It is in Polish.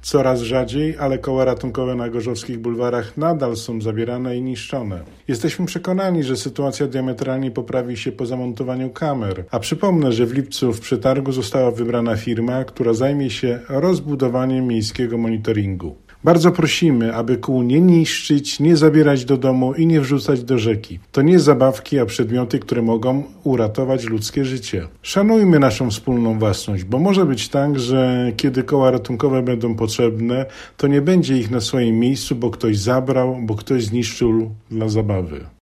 Coraz rzadziej, ale koła ratunkowe na gorzowskich bulwarach nadal są zabierane i niszczone. Jesteśmy przekonani, że sytuacja diametralnie poprawi się po zamontowaniu kamer. A przypomnę, że w lipcu w przetargu została wybrana firma, która zajmie się rozbudowaniem miejskiego monitoringu. Bardzo prosimy, aby kół nie niszczyć, nie zabierać do domu i nie wrzucać do rzeki. To nie zabawki, a przedmioty, które mogą uratować ludzkie życie. Szanujmy naszą wspólną własność, bo może być tak, że kiedy koła ratunkowe będą potrzebne, to nie będzie ich na swoim miejscu, bo ktoś zabrał, bo ktoś zniszczył dla zabawy.